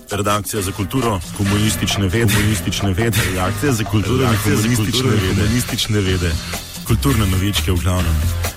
Redakcija za kulturo, komunistične vede, redakcija za kulturo, komunistične vede, kulturne novičke v glavnem.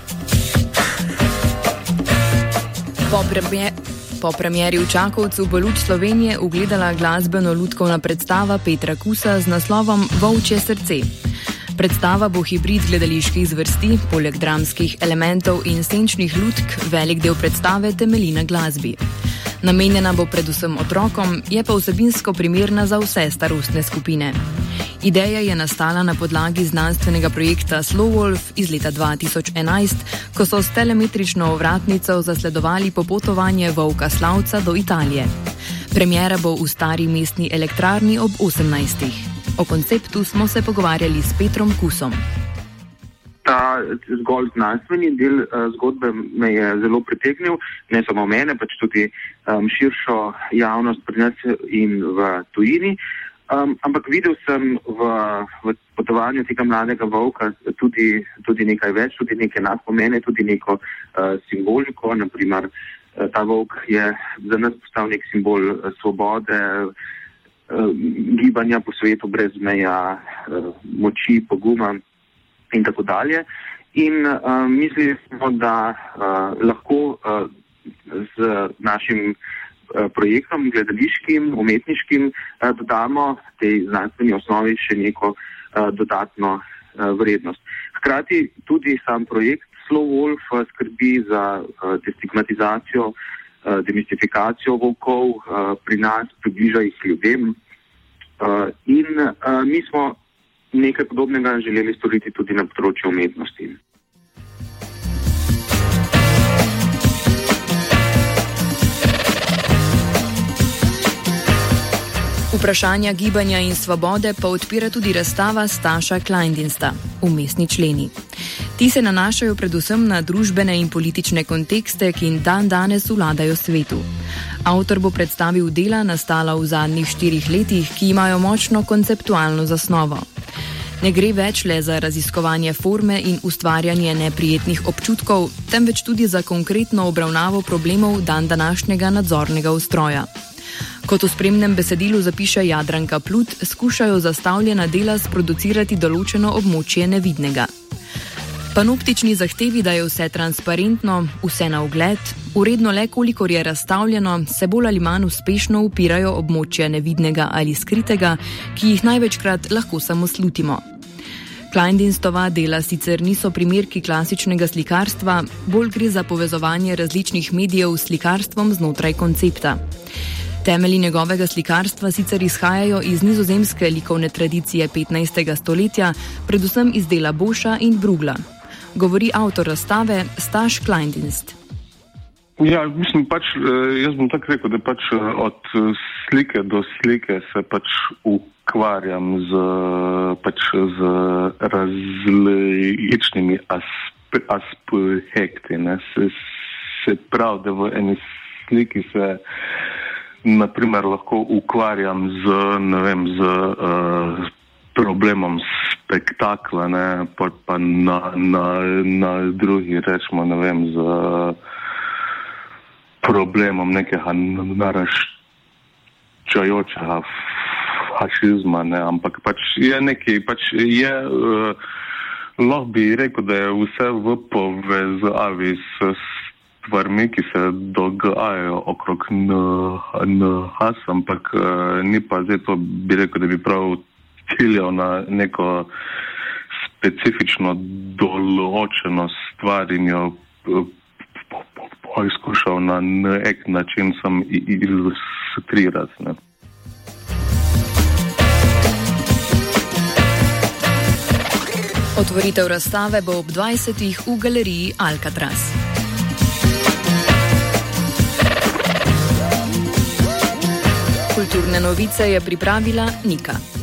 Po premieri v Čakovcu bo luč Slovenije ugledala glasbeno-lutkovna predstava Petra Kusa z naslovom Volčje srce. Predstava bo hibrid gledaliških zvrsti, poleg dramskih elementov in senčnih lutk, velik del predstave temelji na glasbi. Namenjena bo predvsem otrokom, je pa vsebinsko primerna za vse starostne skupine. Ideja je nastala na podlagi znanstvenega projekta Slowwolf iz leta 2011, ko so s telemetrično ovratnico zasledovali popotovanje volka Slavca do Italije. Premiera bo v stari mestni elektrarni ob 18. O konceptu smo se pogovarjali s Petrom Kusom. Ta zgolj znanstveni del zgodbe me je zelo pritegnil, ne samo mene, pač tudi širšo javnost pri nas in v tujini. Ampak videl sem v potovanju tega mladega volka tudi nekaj več, tudi neke nadpomene, tudi neko simboliko. Naprimer, ta volk je za nas postal nek simbol svobode, gibanja po svetu brez meja, moči, poguma in tako dalje. In mislimo, da lahko z našim projektom gledališkim, umetniškim dodamo tej znanstveni osnovi še neko dodatno vrednost. Hkrati tudi sam projekt Slowwolf skrbi za destigmatizacijo, demistifikacijo volkov pri nas, približa jih ljudem in mi smo nekaj podobnega želeli storiti tudi na področju umetnosti. Vprašanja gibanja in svobode pa odpira tudi razstava Staša Kleindiensta, Umestni členi. Ti se nanašajo predvsem na družbene in politične kontekste, ki danes vladajo svetu. Avtor bo predstavil dela, nastala v zadnjih 4 letih, ki imajo močno konceptualno zasnovo. Ne gre več le za raziskovanje forme in ustvarjanje neprijetnih občutkov, temveč tudi za konkretno obravnavo problemov današnjega nadzornega ustroja. Kot v spremnem besedilu zapiše Jadranka Plut, skušajo zastavljena dela sproducirati določeno območje nevidnega. Panoptični zahtevi, da je vse transparentno, vse na ogled, uredno le kolikor je razstavljeno, se bolj ali manj uspešno upirajo območja nevidnega ali skritega, ki jih največkrat lahko samo slutimo. Kleindienstova dela sicer niso primerki klasičnega slikarstva, bolj gre za povezovanje različnih medijev s slikarstvom znotraj koncepta. Temelji njegovega slikarstva sicer izhajajo iz nizozemske likovne tradicije 15. stoletja, predvsem iz dela Boša in Brugla. Govori avtor razstave Staš Kleindienst. Ja, mislim jaz bom tako rekel, da od slike do slike se ukvarjam z različnimi aspekti. Se pravi, da v eni sliki se naprimer lahko ukvarjam z problemom spektakla, pa na drugi rečemo, z problemom nekega naraščajočega fašizma, ampak je nekaj, lahko bi rekel, da je vse v povezavi s stvarmi, ki se dogajajo okrog nas, ampak ni pa zdaj to, bi rekel, da bi prav ciljal na neko specifično določeno stvar in jo poizkušal na nek način sam ilustrirati. Otvoritev razstave bo ob 20. v galeriji Alcatraz. Kulturne novice je pripravila Nika.